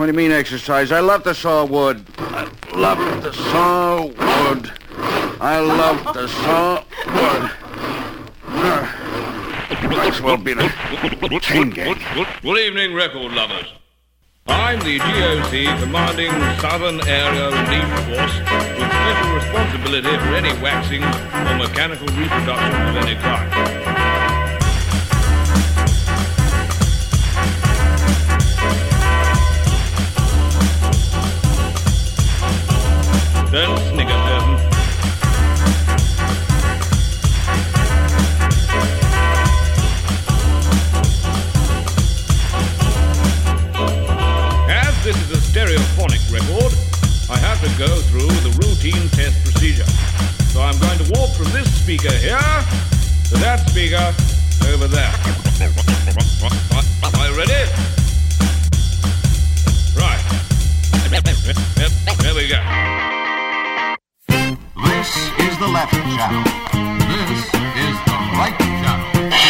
What do you mean exercise? I love to saw wood. I love to saw wood. I love to saw wood. Might as well be the chain gang. Good evening, record lovers. I'm the GOC commanding Southern Area Relief Force with special responsibility for any waxing or mechanical reproduction of any kind. Don't snigger, person. As this is a stereophonic record, I have to go through the routine test procedure. So I'm going to walk from this speaker here to that speaker over there. Are you ready? Right. There we go. This is the left channel. This is the right channel.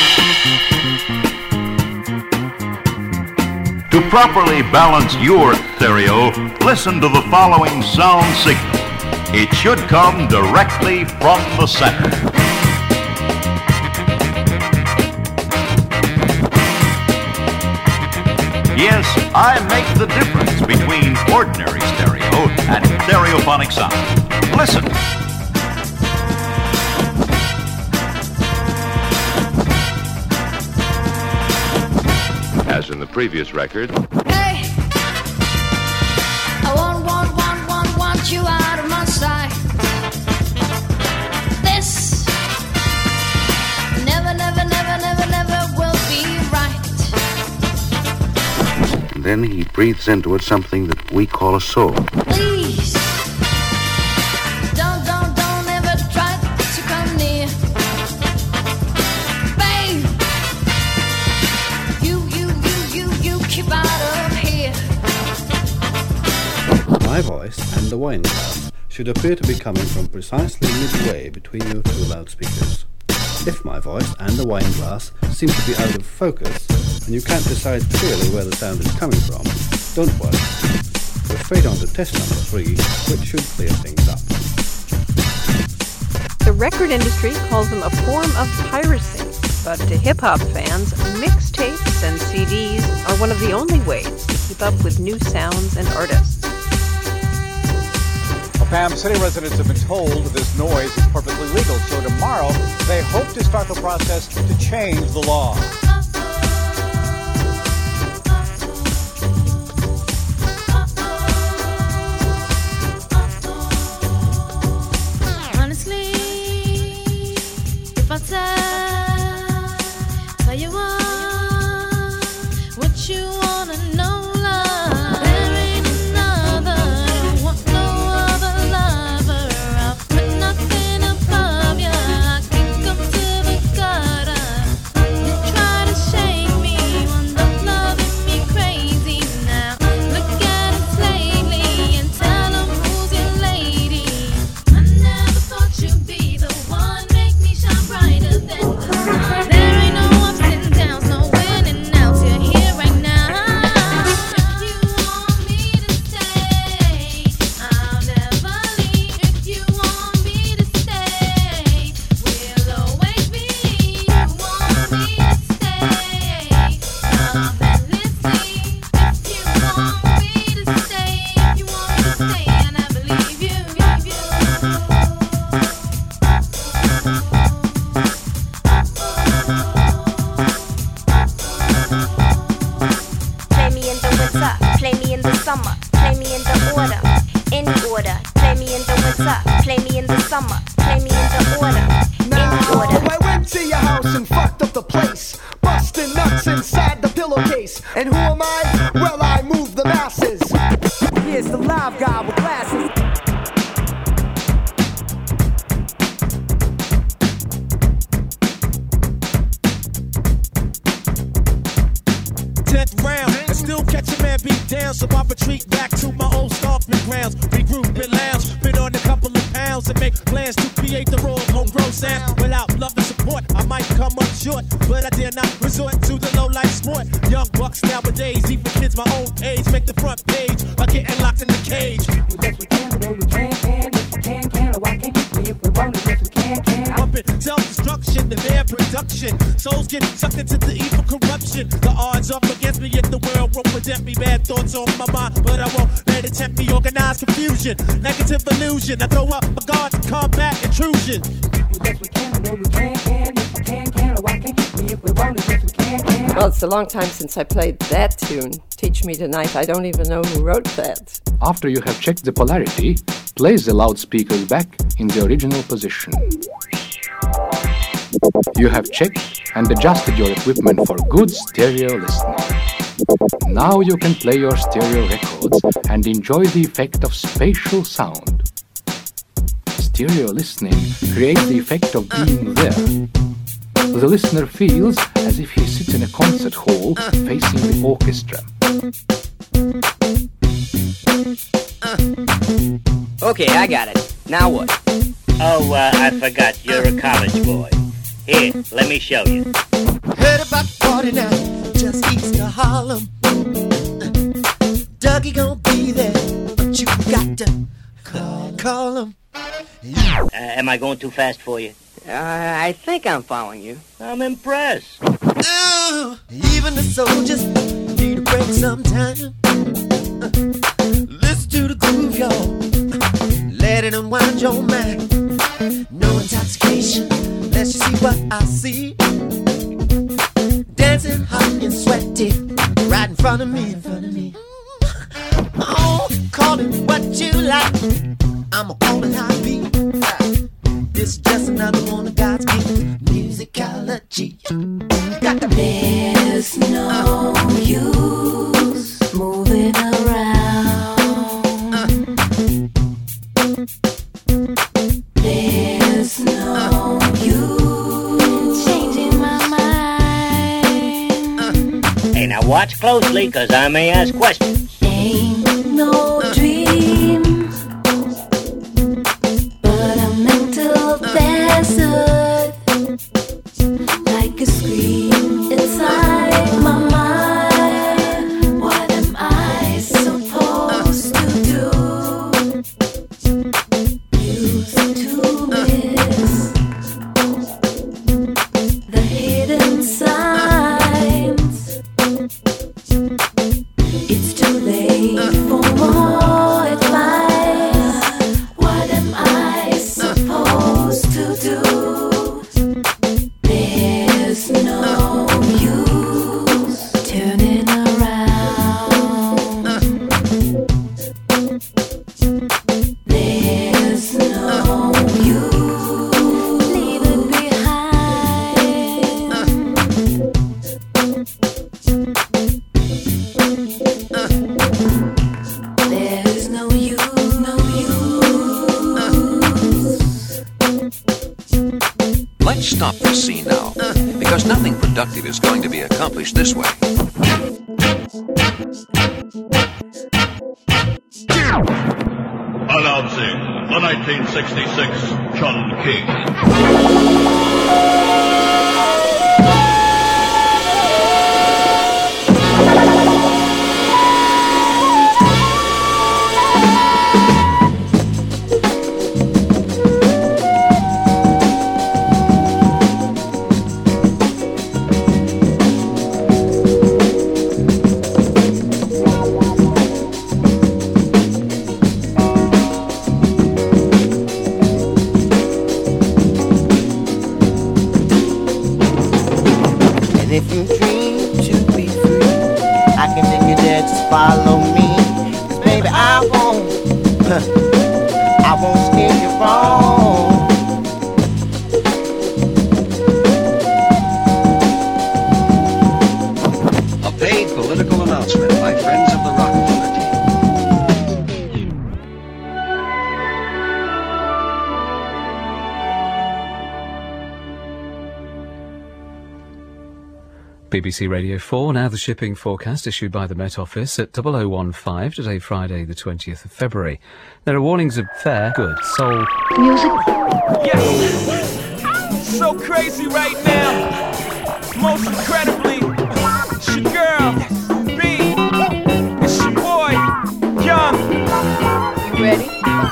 To properly balance your stereo, listen to the following sound signal. It should come directly from the center. Yes, I make the difference between ordinary stereo and stereophonic sound. Listen. As in the previous record. Hey, I want you out of my sight. This never will be right. And then he breathes into it something that we call a soul. Please, don't ever try to come near. Babe, you keep out of here. My voice and the wine glass should appear to be coming from precisely midway between your two loudspeakers. If my voice and the wine glass seem to be out of focus and you can't decide clearly where the sound is coming from, don't worry. We're straight on to test number 3, which should clear things up. The record industry calls them a form of piracy, but to hip-hop fans, mixtapes and CDs are one of the only ways to keep up with new sounds and artists. Pam, city residents have been told this noise is perfectly legal, so tomorrow they hope to start the process to change the law. Honestly, if I tell you what you wanna know, love, there ain't another, want no other lover. I'll put nothing above you. I kick up to the gutter. You try to shake me, wound up loving me crazy now. Look at us lately and tell them who's your lady. I never thought you'd be the one, make me shine brighter than the sun. There ain't no ups and downs, no in and outs. You're here right now. If you want me to stay, I'll never leave. If you want me to stay, we'll always be. You want me to stay, I'll be listening. If you want me to stay, if you want me to stay, I never leave you. Play me in the winter, play me in the summer, play me in the order, in order. Play me in the winter, play me in the summer, play me in the order, in order. I went to your house and fucked up the place, busting nuts inside the pillowcase. And who am I? Well, I move the masses. Here's the live guy with glasses. Round and still catch a man beat down, so I retreat back to my old stomping grounds. Regroup and lounge, been on a couple of pounds and make plans to create the raw homegrown sound. Without love and support, I might come up short, but I dare not resort to the low life sport. But young bucks nowadays, even kids my own age, make the front page by getting locked in the cage. Yes, we can, but we can. If we can, why can't we? If we want it, yes, we can. Pumping self-destruction to their production. Souls get sucked into the evil corruption. The odds up against me if the world won't present me. Bad thoughts on my mind, but I won't let it tempt me. Organized confusion, negative illusion. I throw up a guard to combat intrusion. Yes, we can, but we can. If we can, why can't we? If we want it, yes, we can. Well, it's a long time since I played that tune. Teach Me Tonight. I don't even know who wrote that. After you have checked the polarity, place the loudspeakers back in the original position. You have checked and adjusted your equipment for good stereo listening. Now you can play your stereo records and enjoy the effect of spatial sound. Stereo listening creates the effect of being there. The listener feels as if he sits in a concert hall facing the orchestra. Okay, I got it. Now what? Oh, I forgot. You're a college boy. Here, let me show you. Heard about the party now, just east of Harlem. Dougie gon' be there, but you got to call him. Am I going too fast for you? I think I'm following you. I'm impressed. Even the soldiers need a break sometime. Listen to the groove, y'all. Let it unwind your mind. No intoxication, let's see what I see. Dancing hot and sweaty, right in front of me. Oh, call it what you like. I'ma call it high beat. This is just another one of God's gift musicology. Got the There's no use moving around. There's no use changing my mind. Hey, now watch closely, cause I may ask questions. Ain't no dream, but a mental desert, like a scream inside my mind. What am I supposed to do? Used to miss the hidden signs. It's too late for more advice. What am I supposed to do? There's no use turning around. There's no use leave it behind. There's no use, no use. Let's stop this scene now, because nothing productive is going to be accomplished this way. Announcing the 1966 Chun King. And if you dream to be free, I can take you there, just follow me. 'Cause baby, I won't steer you wrong. A paid political announcement by friends of the Rockefeller team. BBC Radio 4, now the shipping forecast issued by the Met Office at 0015, today Friday the 20th of February. There are warnings of fair, good, soul, music. Yes! So crazy right now. Most incredibly, it's your girl. Ready?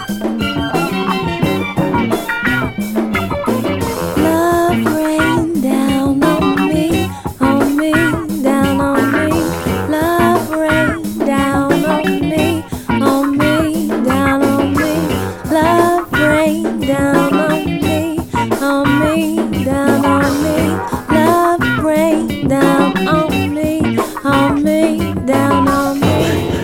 Love rain down on me, down on me. Love rain down on me, down on me. Love rain down on me, down on me. Love rain down on me, down on me.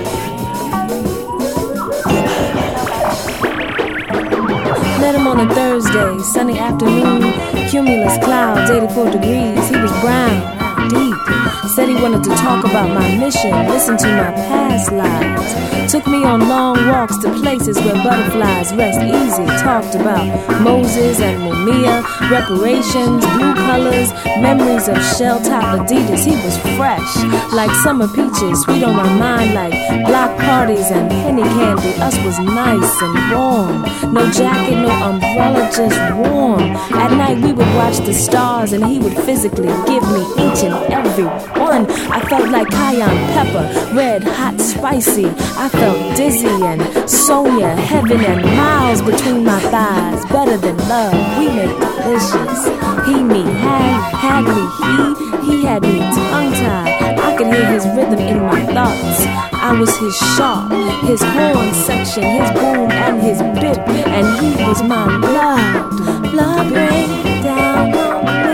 Met him on a Thursday, sunny afternoon, cumulus clouds, 84 degrees. He was brown, deep. Said he wanted to talk about my mission, listen to my past lives. Took me on long walks to places where butterflies rest easy. Talked about Moses and Mumia, reparations, blue colors, memories of shell-top Adidas. He was fresh, like summer peaches, sweet on my mind like block parties and penny candy. Us was nice and warm. No jacket, no umbrella, just warm. At night we would watch the stars and he would physically give me each and every one. I felt like cayenne pepper, red, hot, spicy. I felt dizzy and Sonia, heaven and miles between my thighs. Better than love, we made delicious. He, me, had me, he had me tongue-tied. I could hear his rhythm in my thoughts. I was his sharp, his horn section, his boom and his bit, and he was my blood. Blood rain down on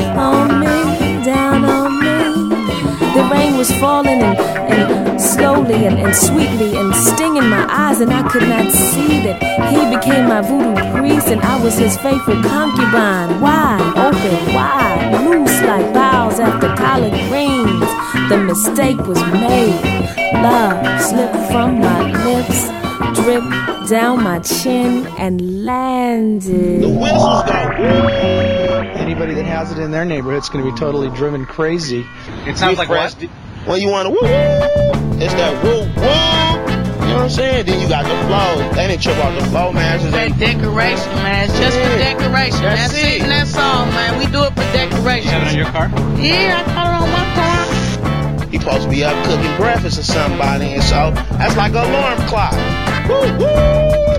me, down on me. The rain was falling and slowly and sweetly and stinging my eyes, and I could not see that he became my voodoo priest and I was his faithful concubine. Wide open, wide, loose like boughs after collard greens. The mistake was made. Love slipped from my lips, dripped down my chin and landed. The whistles go. Anybody that has it in their neighborhood's going to be totally driven crazy. It sounds like what? Well, you want to woo woo. It's that woo woo. You know what I'm saying? Then you got the flow. They didn't trip off the flow, man. It's that decoration, man. It's just for decoration. That's it. And that's all, man. We do it for decoration. You have it on your car? Yeah, I got it on my car. You supposed to be up cooking breakfast or somebody, and so that's like an alarm clock. Woo woo.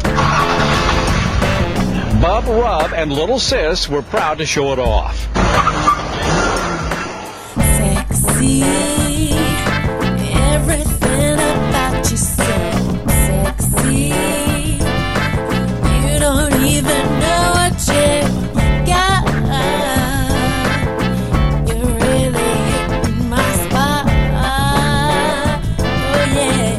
Bub Rub and Little Sis were proud to show it off. Sexy, everything about you so sexy. You don't even know what you got. You're really hitting my spot. Oh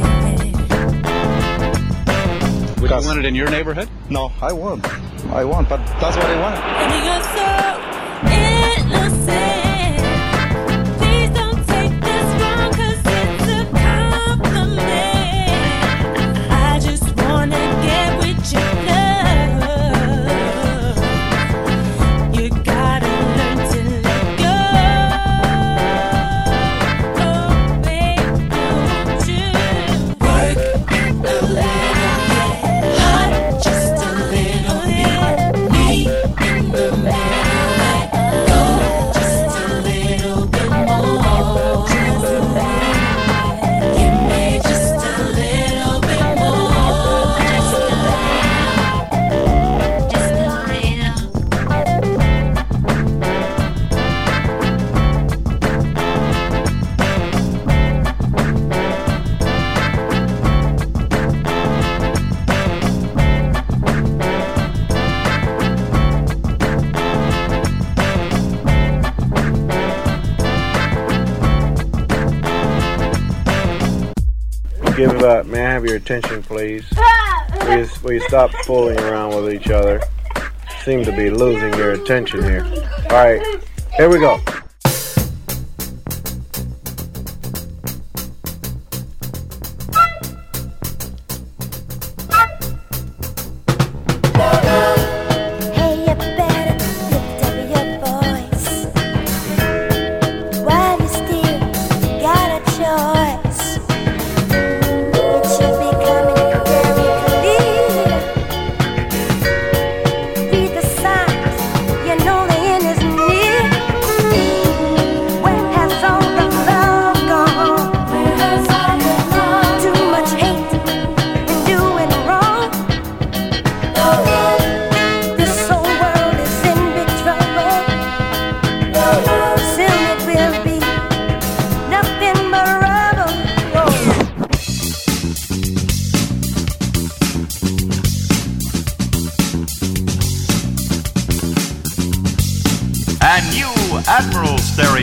yeah. Would you want it in your neighborhood? No, I won't, but that's what I want. And you're so innocent. Please don't take this wrong, 'cause it's a compliment. I just wanna get with your love. You gotta learn to let go. Oh, babe, don't you work a little bit hard, just a little bit. Me in the middle, go just a little bit more. Give me just a little bit more. Just a little. Give it up. May I have your attention, please? Will you stop fooling around with each other? Seem to be losing your attention here. All right, here we go. Hey, you better lift up your voice. While you still got a choice, it should be coming very clear. Read the signs, you know the end is near.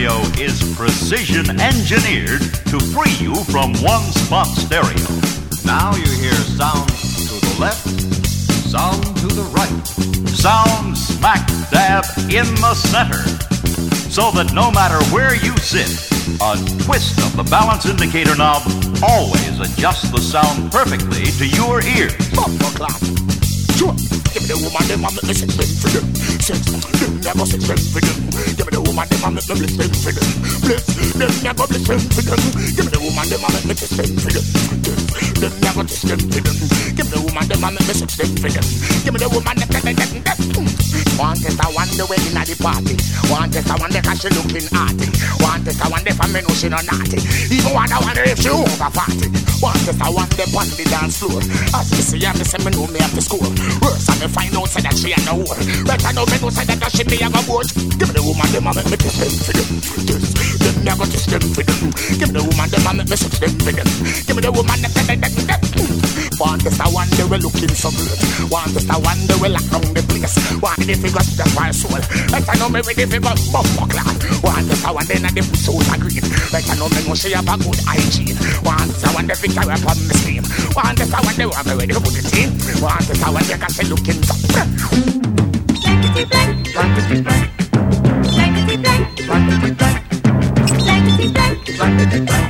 stereo is precision engineered to free you from one-spot stereo. Now you hear sound to the left, sound to the right, sound smack dab in the center. So that no matter where you sit, a twist of the balance indicator knob always adjusts the sound perfectly to your ears. Give me the woman, them and make me sex for them. Sex, them never sex for them. Give me the woman, them and make me bliss them for them. Bliss, them never bliss them for them. Give me the woman, them and make me kiss them for them. Them never kiss them for them. Give me the woman, them and make me sex them for them. Give me the woman, them. One test I want the wedding at the party. One test I want the cash looking arty. One test I want the family no she no naughty. Even one I wonder if she over 40. One test I want the on the dance floor. As you see, I'm the same know me have to score. Worse, I find out say that she ain't no whore. But I know me know say that she me have a boat. Give me the woman, them and make me kiss them for them. Them never kiss them for them. Give me the woman, them and make me sex them for them. Give me the woman, them. One test I wonder we looking so good. One test I wonder we lock down the place. One the figure to my soul. But I know me with the figure bumper clad. One test I wonder in the suit are green. But I know me know she have a good hygiene. One test I wonder figure upon the steam. One test I wonder I'm ready to put it in. One test I wonder cause she looking so blankety blank, blankety blank, blankety blank, blankety blank, blankety blank, blankety blank.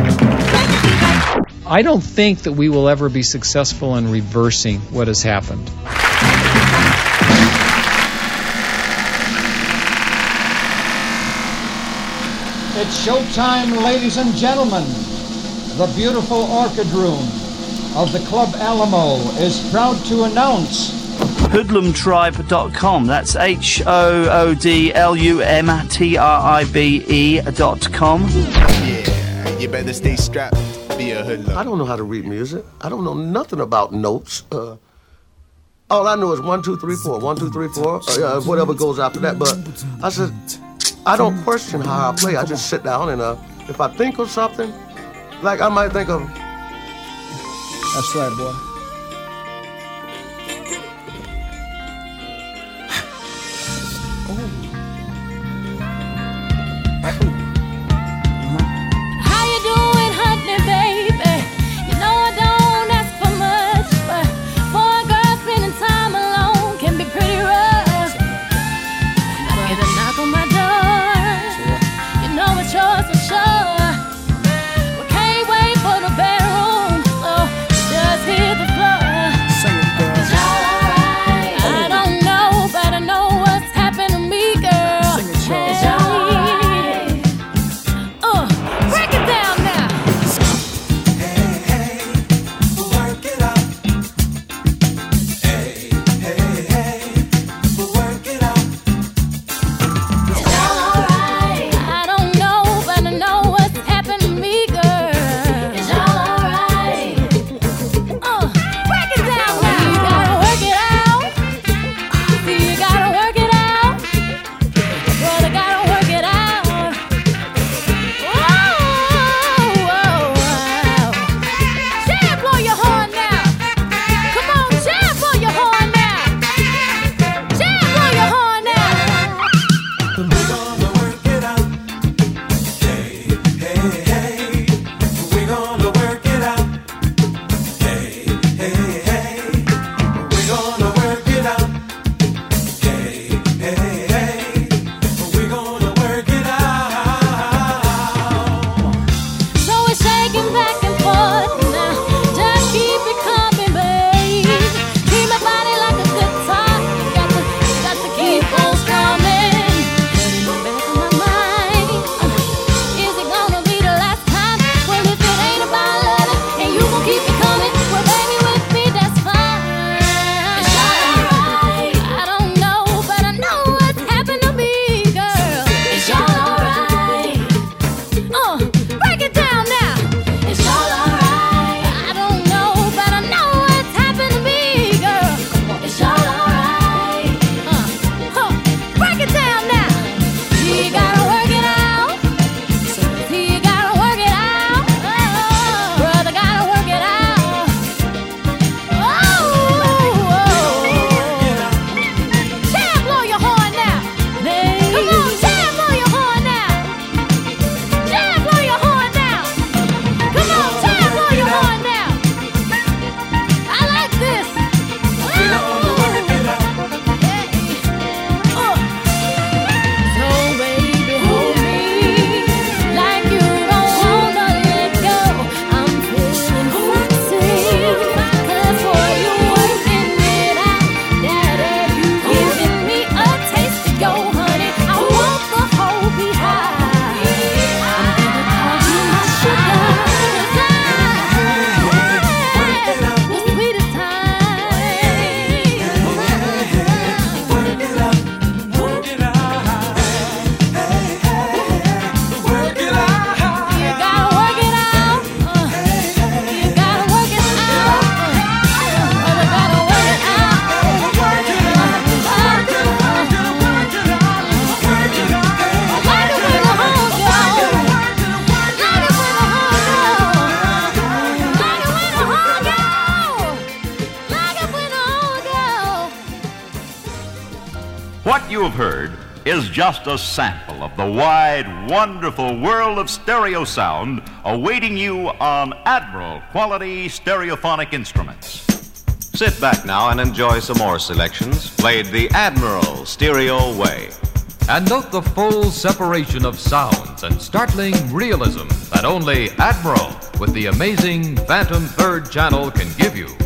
I don't think that we will ever be successful in reversing what has happened. It's showtime, ladies and gentlemen. The beautiful Orchid Room of the Club Alamo is proud to announce hoodlumtribe.com. That's HOODLUMTRIBE.com. Yeah, you better stay strapped. Be a hoodlum. I don't know how to read music. I don't know nothing about notes. All I know is 1, 2, 3, 4. 1, 2, 3, 4. Whatever goes after that. But I said, I don't question how I play. I just sit down and if I think of something, like I might think of. That's right, boy. Sure, we can't wait for the bedroom, so just hit the What you have heard is just a sample of the wide, wonderful world of stereo sound awaiting you on Admiral quality stereophonic instruments. Sit back now and enjoy some more selections played the Admiral stereo way. And note the full separation of sounds and startling realism that only Admiral with the amazing Phantom 3rd channel can give you.